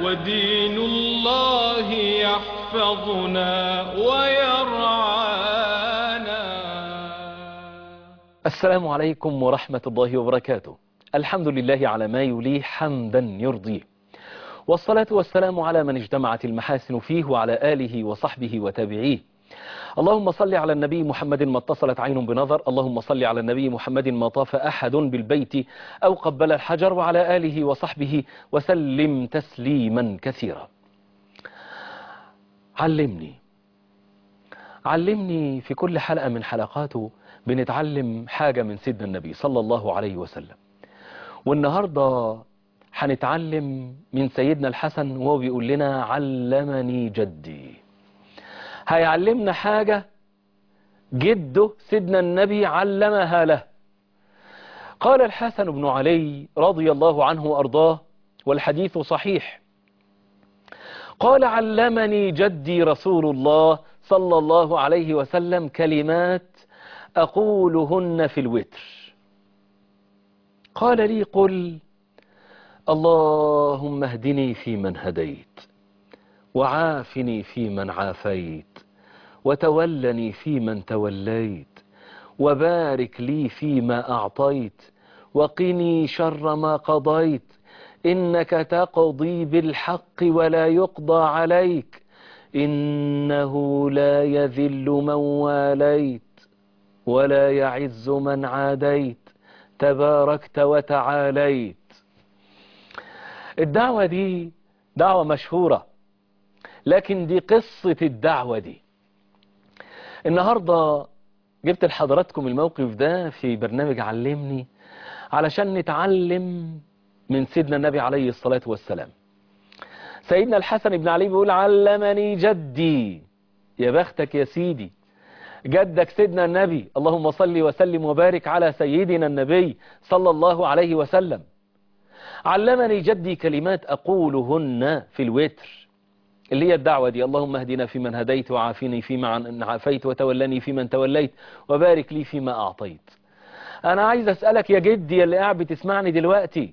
ودين الله يحفظنا ويرعانا. السلام عليكم ورحمة الله وبركاته. الحمد لله على ما يليه حمدا يرضيه، والصلاة والسلام على من اجتمعت المحاسن فيه وعلى آله وصحبه وتابعيه. اللهم صل على النبي محمد ما اتصلت عين بنظر، اللهم صل على النبي محمد ما طاف أحد بالبيت أو قبل الحجر، وعلى آله وصحبه وسلم تسليما كثيرا. علمني في كل حلقة من حلقاته بنتعلم حاجة من سيدنا النبي صلى الله عليه وسلم. والنهاردة هنتعلم من سيدنا الحسن وهو بيقول لنا علمني جدي. هيعلمنا حاجة جده سيدنا النبي علمها له. قال الحسن بن علي رضي الله عنه وأرضاه، والحديث صحيح، قال علمني جدي رسول الله صلى الله عليه وسلم كلمات أقولهن في الوتر. قال لي قل اللهم اهدني فيمن هديت، وعافني فيمن عافيت، وتولني فيمن توليت، وبارك لي فيما أعطيت، وقني شر ما قضيت، إنك تقضي بالحق ولا يقضى عليك، إنه لا يذل من واليت ولا يعز من عاديت، تباركت وتعاليت. الدعوة دي دعوة مشهورة، لكن دي قصة الدعوة دي. النهاردة جبت لحضراتكم الموقف ده في برنامج علمني علشان نتعلم من سيدنا النبي عليه الصلاة والسلام. سيدنا الحسن بن علي بيقول علمني جدي. يا بختك يا سيدي، جدك سيدنا النبي، اللهم صل وسلم وبارك على سيدنا النبي صلى الله عليه وسلم. علمني جدي كلمات أقولهن في الوتر، اللي هي الدعوة دي، اللهم اهدنا فيمن هديت، وعافني فيمن عافيت، وتولني فيمن توليت، وبارك لي فيما أعطيت. أنا عايز أسألك يا جدي اللي قاعد بتسمعني دلوقتي،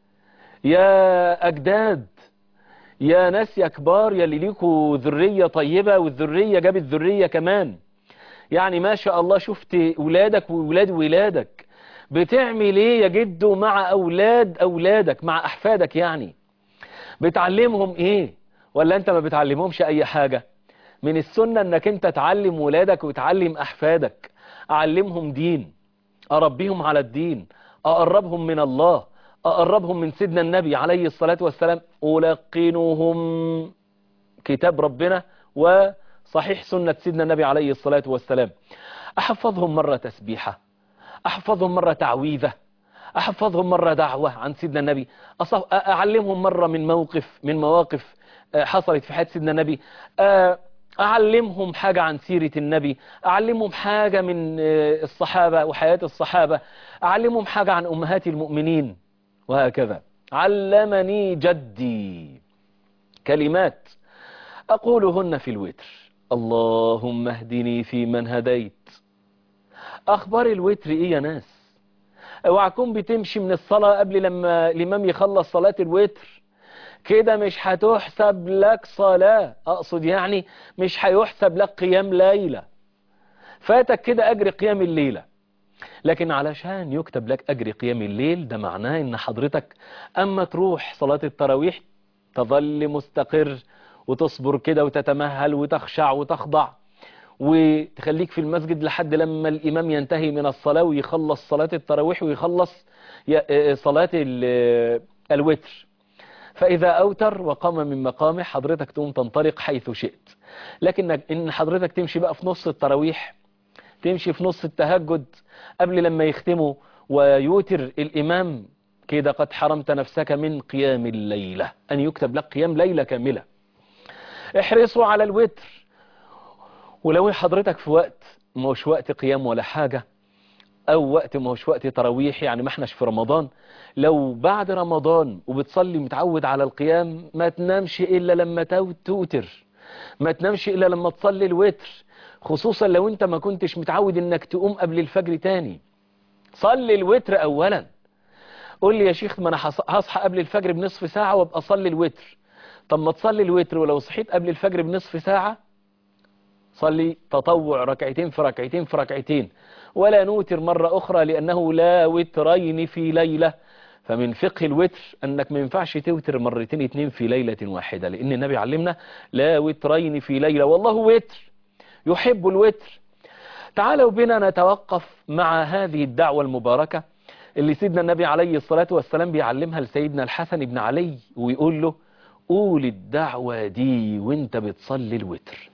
يا أجداد، يا ناس يا كبار، يا اللي ليكوا ذرية طيبة والذرية جابت ذرية كمان، يعني ما شاء الله شفت ولادك وولاد ولادك، بتعمل ايه يا جدو مع أولادك، مع أحفادك؟ يعني بتعلمهم ايه؟ ولا انت ما بتعلمهمش اي حاجة؟ من السنة انك انت تعلم ولادك وتعلم أحفادك، أعلمهم دين، أربيهم على الدين، أقربهم من الله، أقربهم من سيدنا النبي عليه الصلاة والسلام، ألقنهم كتاب ربنا وصحيح سنة سيدنا النبي عليه الصلاة والسلام. أحفظهم مرة تسبيحة، أحفظهم مرة تعويذة، أحفظهم مرة دعوة عن سيدنا النبي، أعلمهم مرة من مواقف حصلت في حياة سيدنا النبي، أعلمهم حاجة عن سيرة النبي، أعلمهم حاجة من الصحابة وحياة الصحابة، أعلمهم حاجة عن أمهات المؤمنين، وهكذا. علمني جدي كلمات أقولهن في الوتر، اللهم اهدني فيمن هديت. أخبار الوتر إيه يا ناس؟ اوعكم بتمشي من الصلاة قبل لما الإمام يخلص صلاة الوتر كده مش هتحسب لك صلاة، أقصد يعني مش هيحسب لك قيام ليلة، فاتك كده أجر قيام الليلة. لكن علشان يكتب لك أجر قيام الليل، ده معناه إن حضرتك أما تروح صلاة التراويح تظل مستقر وتصبر كده وتتمهل وتخشع وتخضع وتخليك في المسجد لحد لما الإمام ينتهي من الصلاة ويخلص صلاة التراويح ويخلص صلاة الوتر، فإذا أوتر وقام من مقامه حضرتك تقوم تنطلق حيث شئت. لكن إن حضرتك تمشي بقى في نص التراويح، تمشي في نص التهجد قبل لما يختموا ويوتر الإمام، كده قد حرمت نفسك من قيام الليلة، أن يكتب لك قيام ليلة كاملة. احرصوا على الوتر، ولو حضرتك في وقت ما هوش وقت قيام ولا حاجة، أو وقت ما هوش وقت تراويح، يعني ما احناش في رمضان، لو بعد رمضان وبتصلي متعود على القيام، ما تنامش إلا لما توتر، ما تنامش إلا لما تصلي الوتر، خصوصا لو انت ما كنتش متعود انك تقوم قبل الفجر تاني. صلي الوتر أولا. قول لي يا شيخ ما انا هصحى قبل الفجر بنصف ساعة وابقى اصلي الوتر. طب ما تصلي الوتر، ولو صحيت قبل الفجر بنصف ساعة صلي تطوع ركعتين في ركعتين في ركعتين، ولا نوتر مرة أخرى، لأنه لا وترين في ليلة. فمن فقه الوتر أنك ما ينفعش توتر مرتين اتنين في ليلة واحدة، لأن النبي علمنا لا وترين في ليلة، والله وتر يحب الوتر. تعالوا بنا نتوقف مع هذه الدعوة المباركة اللي سيدنا النبي عليه الصلاة والسلام بيعلمها لسيدنا الحسن بن علي، ويقول له قول الدعوة دي وانت بتصلي الوتر: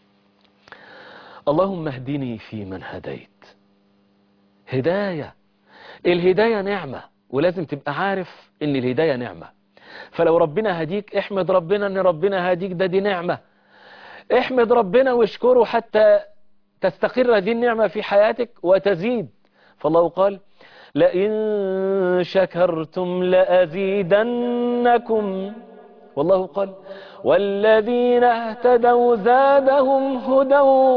اللهم اهدني فيمن هديت. هداية، الهداية نعمة، ولازم تبقى عارف ان الهداية نعمة. فلو ربنا هديك احمد ربنا ان ربنا هديك، دي نعمة. احمد ربنا واشكره حتى تستقر هذه النعمة في حياتك وتزيد. فالله قال لئن شكرتم لأزيدنكم، والله قال والذين اهتدوا زادهم هدى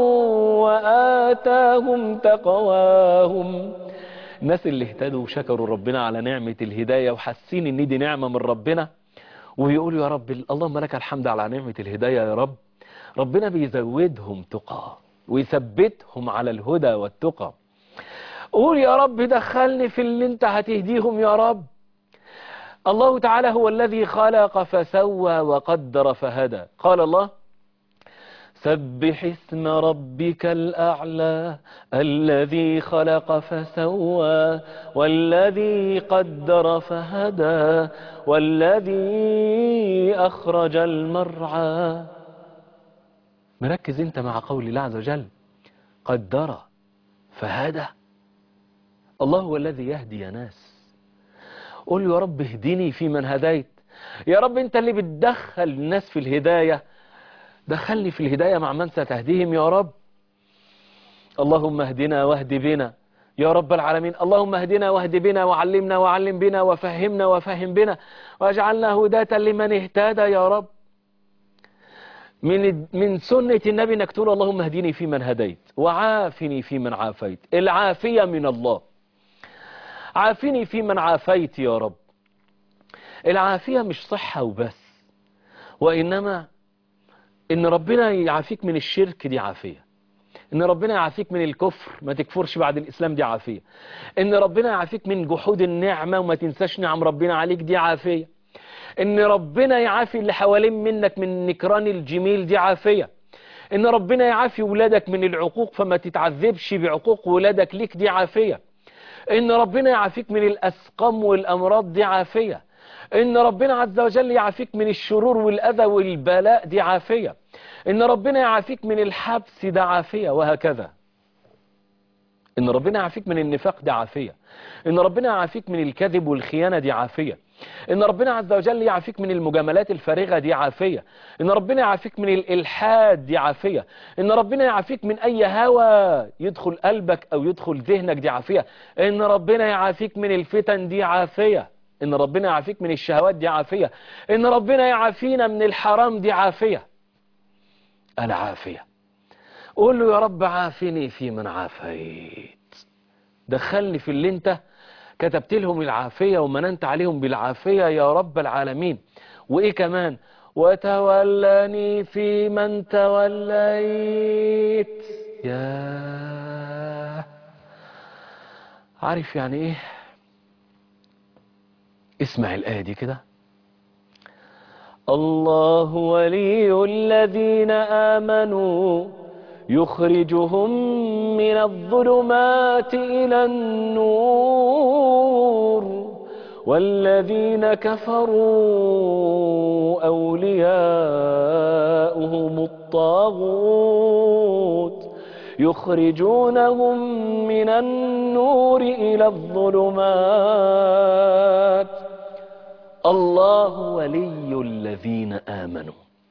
وآتاهم تقواهم. الناس اللي اهتدوا وشكروا ربنا على نعمة الهداية وحاسين ان دي نعمة من ربنا، ويقولوا يا رب اللهم لك الحمد على نعمة الهداية يا رب، ربنا بيزودهم تقى ويثبتهم على الهدى والتقى. قول يا رب دخلني في اللي انت هتهديهم يا رب. الله تعالى هو الذي خلق فسوى وقدر فهدى. قال الله سبح اسم ربك الأعلى الذي خلق فسوى والذي قدر فهدى والذي أخرج المرعى. مركز انت مع قول الله عز وجل قدر فهدى. الله هو الذي يهدي يا ناس. قول يا رب اهدني في من هديت. يا رب انت اللي بتدخل الناس في الهداية، دخلني في الهداية مع من ستهديهم يا رب. اللهم اهدنا واهد بنا يا رب العالمين. اللهم اهدنا واهد بنا وعلمنا وعلم بنا وفهمنا وفهم بنا واجعلنا هداة لمن اهتدى يا رب. من سنة النبي انك تقول اللهم اهدني في من هديت وعافني في من عافيت. العافية من الله. عافني في من عافيت يا رب. العافية مش صحة وبس، وإنما إن ربنا يعافيك من الشرك دي عافية، إن ربنا يعافيك من الكفر ما تكفرش بعد الإسلام دي عافية، إن ربنا يعافيك من جحود النعمة وما تنساش نعم ربنا عليك دي عافية، إن ربنا يعافي اللي حوالين منك من نكران الجميل دي عافية، إن ربنا يعافي ولادك من العقوق فما تتعذبش بعقوق ولادك ليك دي عافية، إن ربنا يعافيك من الأسقام والأمراض دي عافية، إن ربنا عز وجل يعافيك من الشرور والأذى والبلاء دي عافية، إن ربنا يعافيك من الحبس ده عافية، وهكذا. إن ربنا يعافيك من النفاق دي عافية، إن ربنا يعافيك من الكذب والخيانة دي عافية، إن ربنا عز وجل يعافيك من المجاملات الفارغة دي عافية، إن ربنا يعافيك من الإلحاد دي عافية، إن ربنا يعافيك من أي هوى يدخل قلبك أو يدخل ذهنك دي عافية، إن ربنا يعافيك من الفتن دي عافية، إن ربنا يعافيك من الشهوات دي عافية، إن ربنا يعافينا من الحرام دي عافية. العافية. قول له يا رب عافني في من عافيت. دخلني في اللي انت كتبت لهم العافية ومننت عليهم بالعافية يا رب العالمين. وإيه كمان؟ وتولني في من توليت. يا عارف يعني إيه؟ اسمع الآية دي كده. الله ولي الذين آمنوا يخرجهم من الظلمات إلى النور والذين كفروا أولياؤهم الطاغوت يخرجونهم من النور إلى الظلمات. الله ولي الذين آمنوا.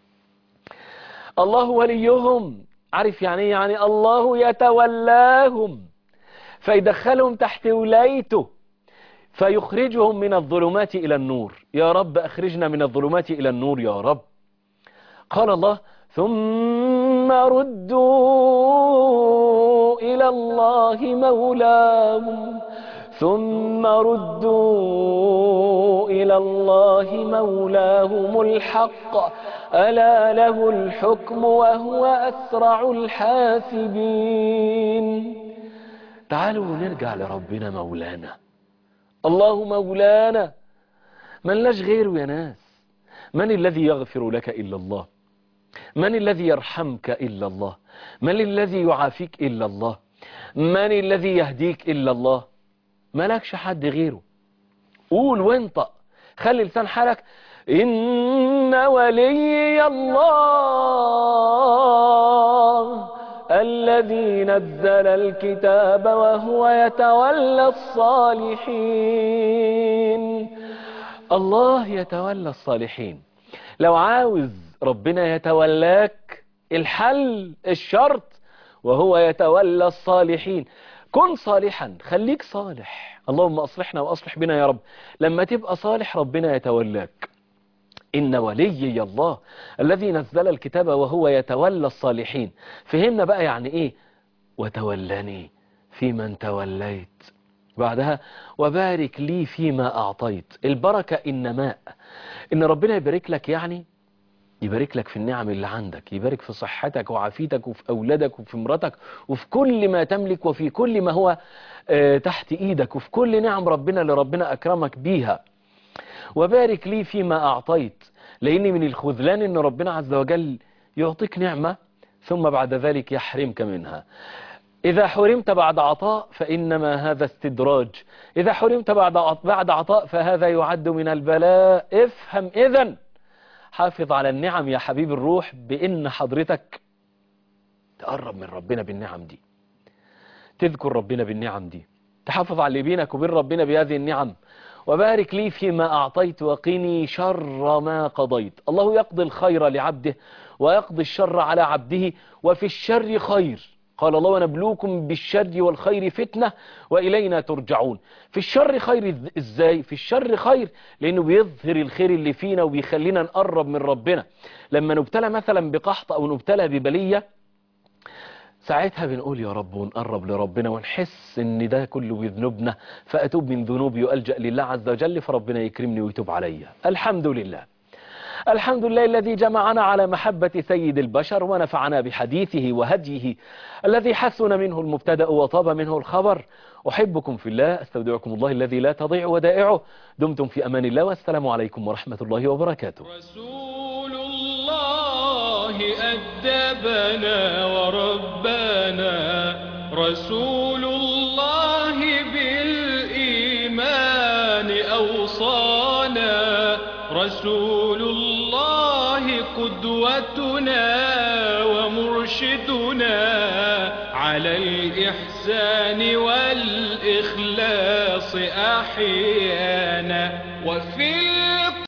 الله وليهم. عارف يعني ايه؟ يعني الله يتولاهم فيدخلهم تحت ولايته فيخرجهم من الظلمات إلى النور. يا رب أخرجنا من الظلمات إلى النور يا رب. قال الله ثم ردوا إلى الله مولاهم ثم ردوا إلى إلى الله مولاهم الحق ألا له الحكم وهو أسرع الحاسبين. تعالوا نرجع لربنا مولانا. الله مولانا، من لاش غيره يا ناس. من الذي يغفر لك إلا الله؟ من الذي يرحمك إلا الله؟ من الذي يعافيك إلا الله؟ من الذي يهديك إلا الله؟ مالكش حد غيره. قول وانطق، خلي لسان حالك إن ولي الله الذي نزل الكتاب وهو يتولى الصالحين. الله يتولى الصالحين. لو عاوز ربنا يتولاك، الحل الشرط وهو يتولى الصالحين. كن صالحا، خليك صالح. اللهم أصلحنا وأصلح بنا يا رب. لما تبقى صالح ربنا يتولاك. إن وليي الله الذي نزل الكتاب وهو يتولى الصالحين. فهمنا بقى يعني إيه وتولني فيمن توليت. بعدها وبارك لي فيما أعطيت. البركة النماء، إن ربنا يبارك لك، يعني يبارك لك في النعم اللي عندك، يبارك في صحتك وعافيتك وفي أولادك وفي مراتك وفي كل ما تملك وفي كل ما هو تحت إيدك وفي كل نعم ربنا اللي ربنا أكرمك بيها. وبارك لي فيما أعطيت، لأن من الخذلان إن ربنا عز وجل يعطيك نعمة ثم بعد ذلك يحرمك منها. إذا حرمت بعد عطاء فإنما هذا استدراج. إذا حرمت بعد عطاء فهذا يعد من البلاء. افهم إذن، حافظ على النعم يا حبيب الروح، بإن حضرتك تقرب من ربنا بالنعم دي، تذكر ربنا بالنعم دي، تحافظ على اللي بينك وبين ربنا بهذه النعم. وبارك لي فيما أعطيت وقني شر ما قضيت. الله يقضي الخير لعبده ويقضي الشر على عبده، وفي الشر خير. قال الله ونبلوكم بالشر والخير فتنة وإلينا ترجعون. في الشر خير إزاي؟ في الشر خير لأنه بيظهر الخير اللي فينا وبيخلينا نقرب من ربنا. لما نبتلى مثلا بقحط أو نبتلى ببلية، ساعتها بنقول يا رب ونقرب لربنا ونحس ان ده كله بذنوبنا، فأتوب من ذنوبي وألجأ لله عز وجل فربنا يكرمني ويتوب علي. الحمد لله. الحمد لله الذي جمعنا على محبة سيد البشر ونفعنا بحديثه وهديه الذي حسن منه المبتدأ وطاب منه الخبر. أحبكم في الله، أستودعكم الله الذي لا تضيع ودائعه. دمتم في أمان الله، والسلام عليكم ورحمة الله وبركاته. رسول الله أدبنا وربنا، رسول الله بالإيمان أوصانا، رسول الله قدوتنا ومرشدنا على الإحسان والإخلاص أحيانا. وفي